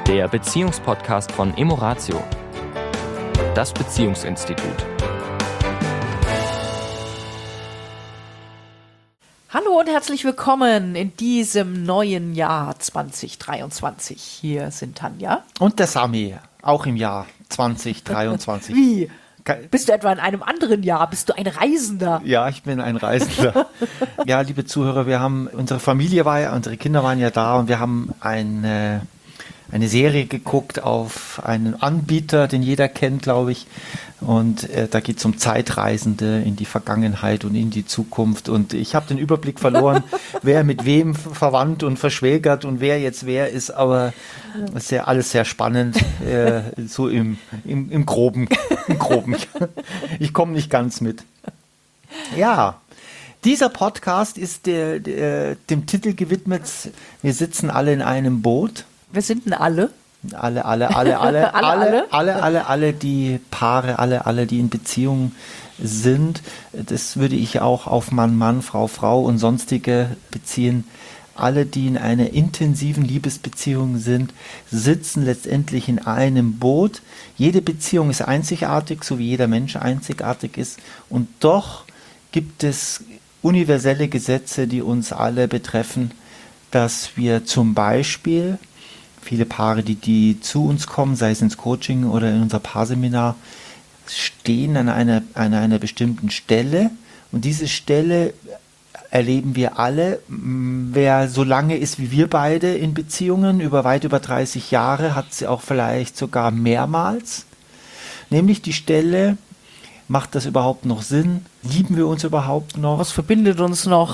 der Beziehungspodcast von Emoratio, das Beziehungsinstitut. Hallo und herzlich willkommen in diesem neuen Jahr 2023. Hier sind Tanja. Und der Sami, auch im Jahr 2023. Wie? Bist du etwa in einem anderen Jahr? Bist du ein Reisender? Ja, ich bin ein Reisender. Ja, liebe Zuhörer, unsere Kinder waren ja da und wir haben eine Serie geguckt auf einen Anbieter, den jeder kennt, glaube ich. Und da geht es um Zeitreisende in die Vergangenheit und in die Zukunft. Und ich habe den Überblick verloren, wer mit wem verwandt und verschwägert und wer jetzt wer ist. Aber es ist ja alles sehr spannend, so im Groben. Ich komme nicht ganz mit. Ja, dieser Podcast ist dem Titel gewidmet, wir sitzen alle in einem Boot. Wer sind denn alle? Alle, die Paare, alle, die in Beziehung sind. Das würde ich auch auf Mann, Frau und sonstige beziehen. Alle, die in einer intensiven Liebesbeziehung sind, sitzen letztendlich in einem Boot. Jede Beziehung ist einzigartig, so wie jeder Mensch einzigartig ist. Und doch gibt es universelle Gesetze, die uns alle betreffen, dass wir zum Beispiel viele Paare, die zu uns kommen, sei es ins Coaching oder in unser Paarseminar, stehen an einer bestimmten Stelle. Und diese Stelle erleben wir alle. Wer so lange ist wie wir beide in Beziehungen, weit über 30 Jahre, hat sie auch vielleicht sogar mehrmals. Nämlich die Stelle: Macht das überhaupt noch Sinn? Lieben wir uns überhaupt noch? Was verbindet uns noch?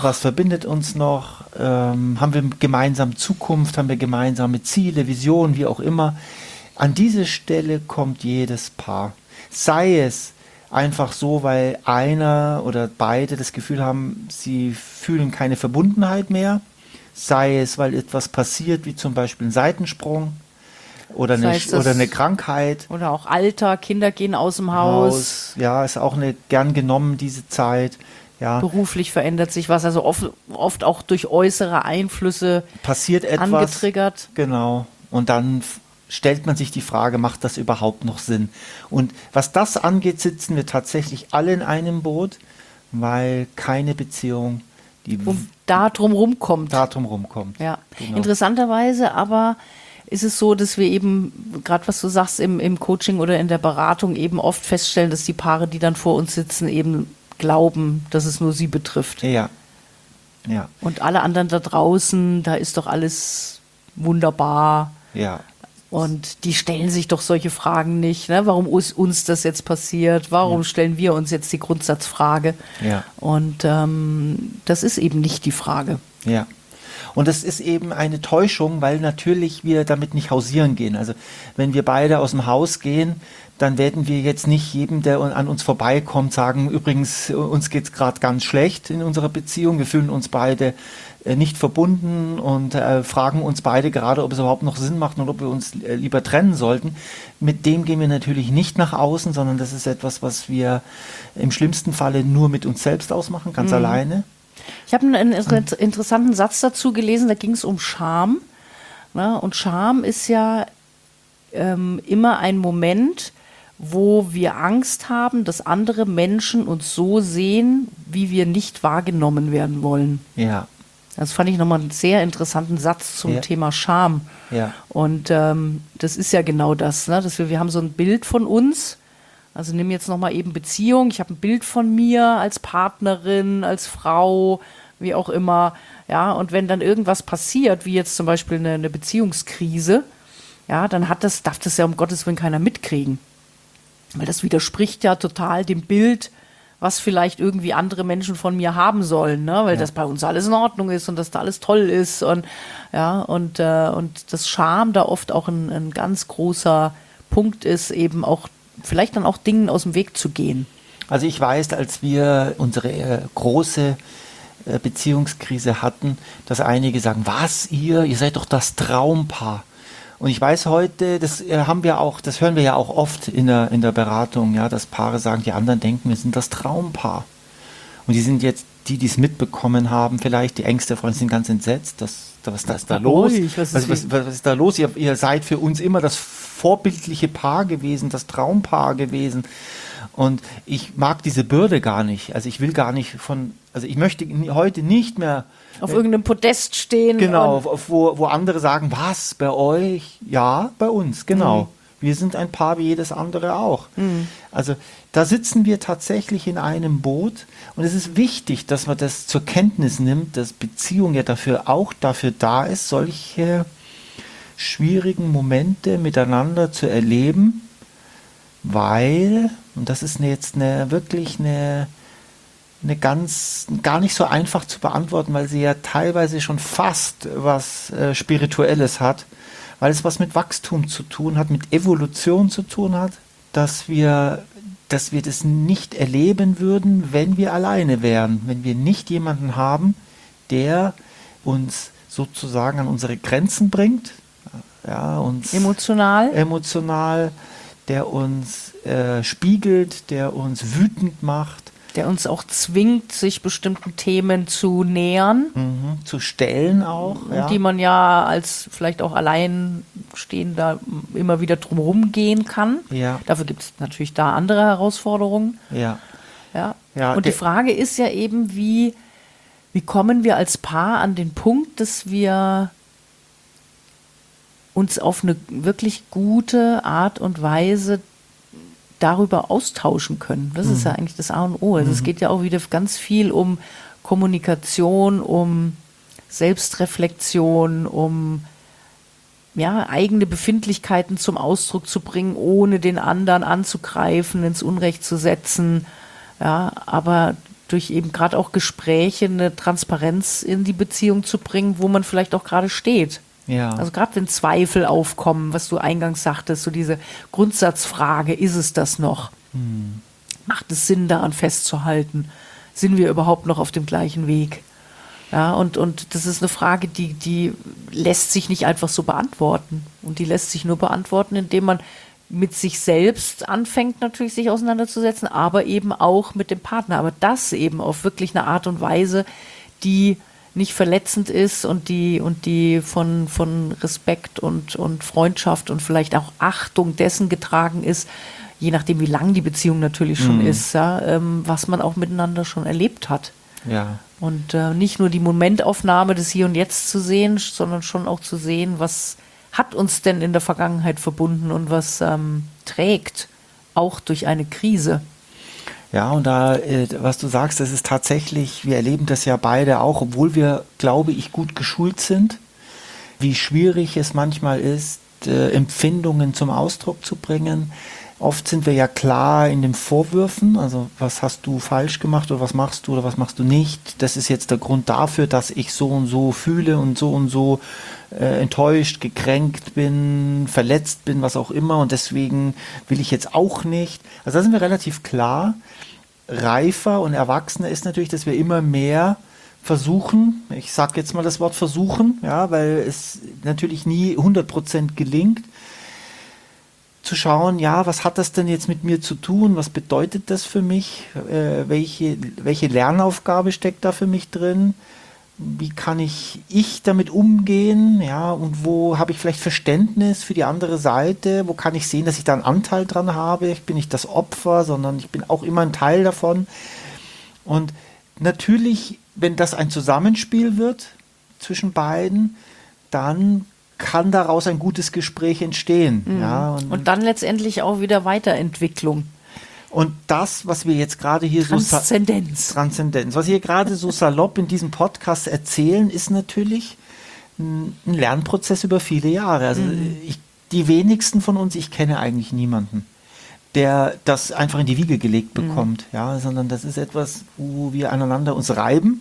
Haben wir gemeinsam Zukunft? Haben wir gemeinsame Ziele, Visionen, wie auch immer? An diese Stelle kommt jedes Paar. Sei es einfach so, weil einer oder beide das Gefühl haben, sie fühlen keine Verbundenheit mehr. Sei es, weil etwas passiert, wie zum Beispiel ein Seitensprung. Oder eine Krankheit. Oder auch Alter, Kinder gehen aus dem Haus. Ja, ist auch gern genommen, diese Zeit. Ja. Beruflich verändert sich was, also oft auch durch äußere Einflüsse passiert etwas angetriggert. Genau. Und dann stellt man sich die Frage, macht das überhaupt noch Sinn? Und was das angeht, sitzen wir tatsächlich alle in einem Boot, weil keine Beziehung da drum rumkommt. Ja. Genau. Interessanterweise aber ist es so, dass wir eben, gerade was du sagst, im Coaching oder in der Beratung eben oft feststellen, dass die Paare, die dann vor uns sitzen, eben glauben, dass es nur sie betrifft. Ja. Und alle anderen da draußen, da ist doch alles wunderbar. Ja. Und die stellen sich doch solche Fragen nicht. Ne? Warum ist uns das jetzt passiert? Warum stellen wir uns jetzt die Grundsatzfrage? Ja. Und das ist eben nicht die Frage. Ja. Und das ist eben eine Täuschung, weil natürlich wir damit nicht hausieren gehen. Also wenn wir beide aus dem Haus gehen, dann werden wir jetzt nicht jedem, der an uns vorbeikommt, sagen, übrigens, uns geht es gerade ganz schlecht in unserer Beziehung. Wir fühlen uns beide nicht verbunden und fragen uns beide gerade, ob es überhaupt noch Sinn macht und ob wir uns lieber trennen sollten. Mit dem gehen wir natürlich nicht nach außen, sondern das ist etwas, was wir im schlimmsten Falle nur mit uns selbst ausmachen, ganz alleine. Ich habe einen interessanten Satz dazu gelesen, da ging es um Scham. Ne? Und Scham ist ja immer ein Moment, wo wir Angst haben, dass andere Menschen uns so sehen, wie wir nicht wahrgenommen werden wollen. Ja. Das fand ich nochmal einen sehr interessanten Satz zum Thema Scham. Ja. Und das ist ja genau das, ne? Dass wir haben so ein Bild von uns. Also nimm jetzt nochmal eben Beziehung. Ich habe ein Bild von mir als Partnerin, als Frau, wie auch immer. Ja, und wenn dann irgendwas passiert, wie jetzt zum Beispiel eine Beziehungskrise, ja, dann darf das ja um Gottes Willen keiner mitkriegen. Weil das widerspricht ja total dem Bild, was vielleicht irgendwie andere Menschen von mir haben sollen, ne? Weil das bei uns alles in Ordnung ist und dass da alles toll ist. Und das Scham da oft auch ein ganz großer Punkt ist, eben auch vielleicht dann auch Dingen aus dem Weg zu gehen. Also ich weiß, als wir unsere große Beziehungskrise hatten, dass einige sagen, was, ihr seid doch das Traumpaar. Und ich weiß heute, das hören wir ja auch oft in der Beratung, ja, dass Paare sagen, die anderen denken, wir sind das Traumpaar. Und die sind jetzt die es mitbekommen haben, vielleicht die Ängste der Freunde sind ganz entsetzt, was ist da los? Was ist da los? Ihr seid für uns immer das vorbildliche Paar gewesen, das Traumpaar gewesen. Und ich mag diese Bürde gar nicht. Also ich will gar nicht ich möchte heute nicht mehr auf irgendeinem Podest stehen. Genau, wo andere sagen, was, bei euch? Ja, bei uns, genau. Wir sind ein Paar wie jedes andere auch. Also da sitzen wir tatsächlich in einem Boot und es ist wichtig, dass man das zur Kenntnis nimmt, dass Beziehung ja dafür da ist, solche schwierigen Momente miteinander zu erleben, weil, und das ist wirklich eine gar nicht so einfach zu beantworten, weil sie ja teilweise schon fast was Spirituelles hat, weil es was mit Wachstum zu tun hat, mit Evolution zu tun hat, dass wir das nicht erleben würden, wenn wir alleine wären, wenn wir nicht jemanden haben, der uns sozusagen an unsere Grenzen bringt, ja, uns emotional, der uns spiegelt, der uns wütend macht, der uns auch zwingt, sich bestimmten Themen zu nähern. Zu stellen auch. Ja. Die man ja als vielleicht auch Alleinstehender immer wieder drumherum gehen kann. Ja. Dafür gibt es natürlich da andere Herausforderungen. Ja. Ja. Und die Frage ist ja eben, wie kommen wir als Paar an den Punkt, dass wir uns auf eine wirklich gute Art und Weise darüber austauschen können. Das ist ja eigentlich das A und O. Also es geht ja auch wieder ganz viel um Kommunikation, um Selbstreflexion, um eigene Befindlichkeiten zum Ausdruck zu bringen, ohne den anderen anzugreifen, ins Unrecht zu setzen. Ja, aber durch eben gerade auch Gespräche eine Transparenz in die Beziehung zu bringen, wo man vielleicht auch gerade steht. Ja. Also gerade wenn Zweifel aufkommen, was du eingangs sagtest, so diese Grundsatzfrage, ist es das noch? Macht es Sinn, daran festzuhalten? Sind wir überhaupt noch auf dem gleichen Weg? Ja, und das ist eine Frage, die lässt sich nicht einfach so beantworten. Und die lässt sich nur beantworten, indem man mit sich selbst anfängt, natürlich sich auseinanderzusetzen, aber eben auch mit dem Partner. Aber das eben auf wirklich eine Art und Weise, die nicht verletzend ist und die von Respekt und Freundschaft und vielleicht auch Achtung dessen getragen ist, je nachdem, wie lang die Beziehung natürlich schon ist, was man auch miteinander schon erlebt hat. Ja. Und nicht nur die Momentaufnahme des Hier und Jetzt zu sehen, sondern schon auch zu sehen, was hat uns denn in der Vergangenheit verbunden und was trägt, auch durch eine Krise. Ja, und da, was du sagst, das ist tatsächlich, wir erleben das ja beide auch, obwohl wir, glaube ich, gut geschult sind, wie schwierig es manchmal ist, Empfindungen zum Ausdruck zu bringen. Oft sind wir ja klar in den Vorwürfen, also was hast du falsch gemacht oder was machst du nicht. Das ist jetzt der Grund dafür, dass ich so und so fühle und so enttäuscht, gekränkt bin, verletzt bin, was auch immer, und deswegen will ich jetzt auch nicht. Also da sind wir relativ klar. Reifer und erwachsener ist natürlich, dass wir immer mehr versuchen, ich sage jetzt mal das Wort versuchen, ja, weil es natürlich nie 100% gelingt, zu schauen, ja, was hat das denn jetzt mit mir zu tun, was bedeutet das für mich, welche Lernaufgabe steckt da für mich drin, wie kann ich damit umgehen, ja, und wo habe ich vielleicht Verständnis für die andere Seite, wo kann ich sehen, dass ich da einen Anteil dran habe, ich bin nicht das Opfer, sondern ich bin auch immer ein Teil davon. Und natürlich, wenn das ein Zusammenspiel wird zwischen beiden, dann kann daraus ein gutes Gespräch entstehen. Ja, und dann letztendlich auch wieder Weiterentwicklung. Und das, was wir jetzt gerade hier Transzendenz, was wir gerade so salopp in diesem Podcast erzählen, ist natürlich ein Lernprozess über viele Jahre. Also die wenigsten von uns, ich kenne eigentlich niemanden, der das einfach in die Wiege gelegt bekommt, ja, sondern das ist etwas, wo wir aneinander uns reiben.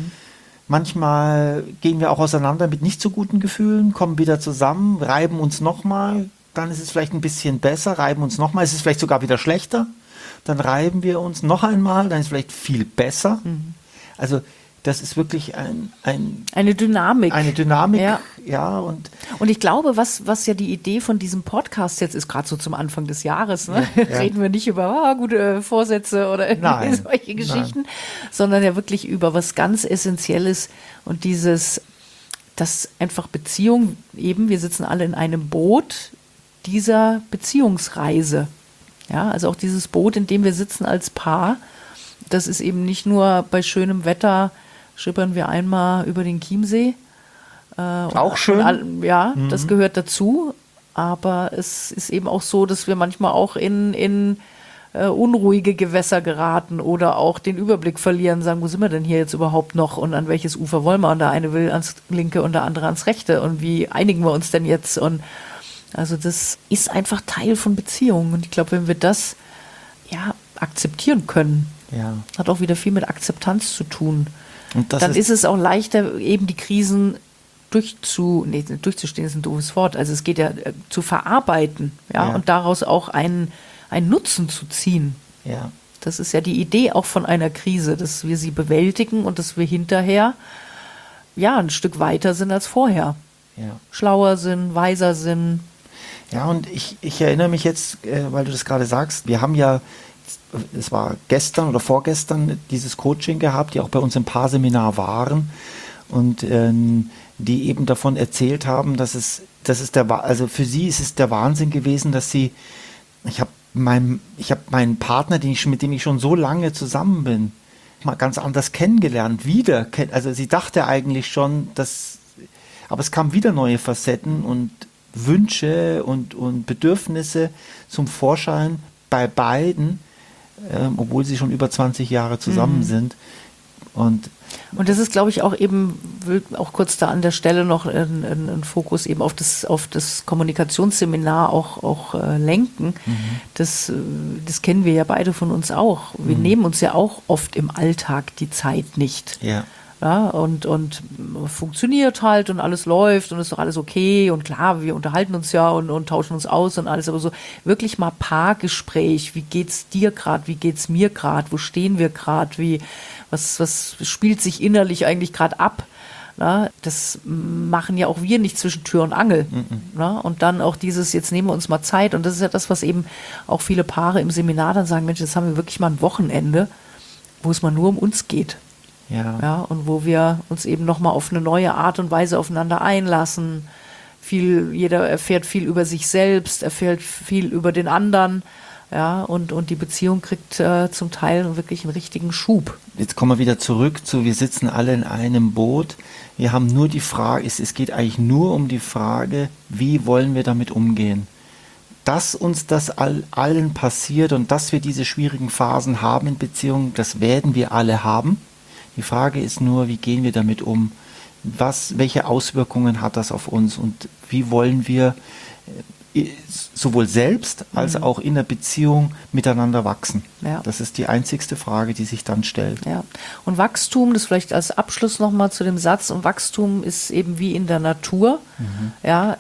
Manchmal gehen wir auch auseinander mit nicht so guten Gefühlen, kommen wieder zusammen, reiben uns nochmal, dann ist es vielleicht ein bisschen besser, reiben uns nochmal, ist es vielleicht sogar wieder schlechter. Dann reiben wir uns noch einmal, dann ist es vielleicht viel besser. Also das ist wirklich eine Dynamik. Eine Dynamik, ja. Und Und ich glaube, was ja die Idee von diesem Podcast jetzt ist, gerade so zum Anfang des Jahres, ne? Reden wir nicht über gute Vorsätze oder irgendwie solche Geschichten, sondern ja wirklich über was ganz Essentielles und dass einfach Beziehung eben, wir sitzen alle in einem Boot dieser Beziehungsreise. Ja, also auch dieses Boot, in dem wir sitzen als Paar, das ist eben nicht nur bei schönem Wetter schippern wir einmal über den Chiemsee. Auch schön. Das gehört dazu. Aber es ist eben auch so, dass wir manchmal auch in unruhige Gewässer geraten oder auch den Überblick verlieren, sagen, wo sind wir denn hier jetzt überhaupt noch und an welches Ufer wollen wir? Und der eine will ans linke und der andere ans rechte. Und wie einigen wir uns denn jetzt? Und also das ist einfach Teil von Beziehungen. Und ich glaube, wenn wir das akzeptieren können, hat auch wieder viel mit Akzeptanz zu tun. Und dann ist es auch leichter, eben die Krisen durchzustehen ist ein doofes Wort. Also es geht ja zu verarbeiten, und daraus auch einen Nutzen zu ziehen. Ja. Das ist ja die Idee auch von einer Krise, dass wir sie bewältigen und dass wir hinterher ein Stück weiter sind als vorher. Ja. Schlauer sind, weiser sind. Ja, und ich erinnere mich jetzt, weil du das gerade sagst, wir haben ja, es war gestern oder vorgestern, dieses Coaching gehabt, die auch bei uns im Paarseminar waren und die eben davon erzählt haben, also für sie ist es der Wahnsinn gewesen, dass ich habe meinen Partner, mit dem ich schon so lange zusammen bin, mal ganz anders kennengelernt, also sie dachte eigentlich schon, aber es kamen wieder neue Facetten und Wünsche und Bedürfnisse zum Vorschein bei beiden, obwohl sie schon über 20 Jahre zusammen sind. Und das ist, glaube ich, auch eben, will auch kurz da an der Stelle noch einen Fokus eben auf das Kommunikationsseminar auch lenken. Das kennen wir ja beide von uns auch. Wir nehmen uns ja auch oft im Alltag die Zeit nicht. Ja. Ja, und funktioniert halt und alles läuft und ist doch alles okay und klar, wir unterhalten uns ja und tauschen uns aus und alles, aber so wirklich mal Paargespräch, wie geht's dir gerade, wie geht's mir gerade, wo stehen wir gerade, was spielt sich innerlich eigentlich gerade ab? Na, das machen ja auch wir nicht zwischen Tür und Angel. Na, und dann auch jetzt nehmen wir uns mal Zeit und das ist ja das, was eben auch viele Paare im Seminar dann sagen, Mensch, jetzt haben wir wirklich mal ein Wochenende, wo es mal nur um uns geht. Ja, und wo wir uns eben nochmal auf eine neue Art und Weise aufeinander einlassen. Jeder erfährt viel über sich selbst, erfährt viel über den anderen. Ja, und die Beziehung kriegt zum Teil wirklich einen richtigen Schub. Jetzt kommen wir wieder zurück wir sitzen alle in einem Boot. Wir haben nur die Frage, es geht eigentlich nur um die Frage, wie wollen wir damit umgehen? Dass uns das allen passiert und dass wir diese schwierigen Phasen haben in Beziehungen, das werden wir alle haben. Die Frage ist nur, wie gehen wir damit um? Welche Auswirkungen hat das auf uns? Und wie wollen wir sowohl selbst als auch in der Beziehung miteinander wachsen? Ja. Das ist die einzigste Frage, die sich dann stellt. Ja. Und Wachstum, das vielleicht als Abschluss nochmal zu dem Satz, und Wachstum ist eben wie in der Natur. Ja,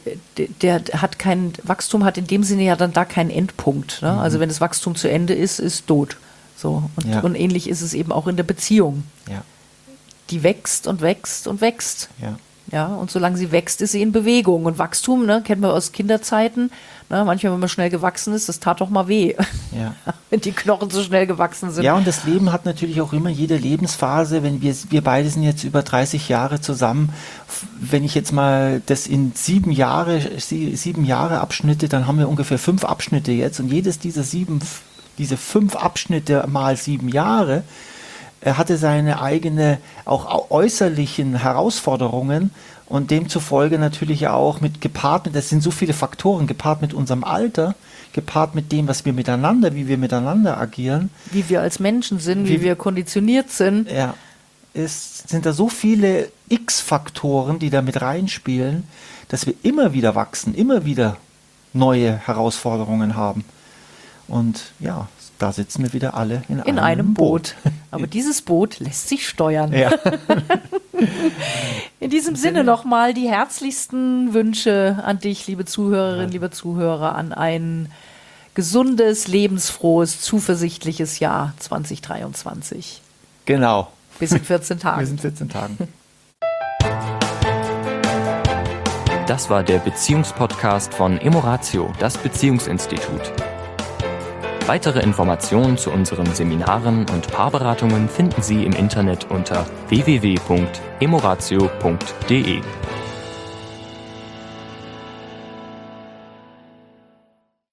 Wachstum hat in dem Sinne ja dann da keinen Endpunkt. Ne? Also wenn das Wachstum zu Ende ist tot. So, und ähnlich ist es eben auch in der Beziehung. Ja. Die wächst und wächst und wächst. Ja. Ja, und solange sie wächst, ist sie in Bewegung. Und Wachstum, kennen wir aus Kinderzeiten. Manchmal, wenn man schnell gewachsen ist, das tat doch mal weh. Ja. Wenn die Knochen so schnell gewachsen sind. Ja, und das Leben hat natürlich auch immer jede Lebensphase. Wenn wir beide sind jetzt über 30 Jahre zusammen. Wenn ich jetzt mal das in 7 Jahre Abschnitte, dann haben wir ungefähr 5 Abschnitte jetzt. Und jedes diese 5 Abschnitte mal 7 Jahre, er hatte seine eigene, auch äußerlichen Herausforderungen und demzufolge natürlich auch das sind so viele Faktoren, gepaart mit unserem Alter, gepaart mit dem, wie wir miteinander agieren. Wie wir als Menschen sind, wie wir konditioniert sind. Ja, sind da so viele X-Faktoren, die da mit reinspielen, dass wir immer wieder wachsen, immer wieder neue Herausforderungen haben. Und ja, da sitzen wir wieder alle in einem Boot. Aber dieses Boot lässt sich steuern. Ja. In diesem Sinne nochmal die herzlichsten Wünsche an dich, liebe Zuhörerinnen, liebe Zuhörer, an ein gesundes, lebensfrohes, zuversichtliches Jahr 2023. Genau. Bis in 14 Tagen. Bis in 14 Tagen. Das war der Beziehungspodcast von Emoratio, das Beziehungsinstitut. Weitere Informationen zu unseren Seminaren und Paarberatungen finden Sie im Internet unter www.emoratio.de.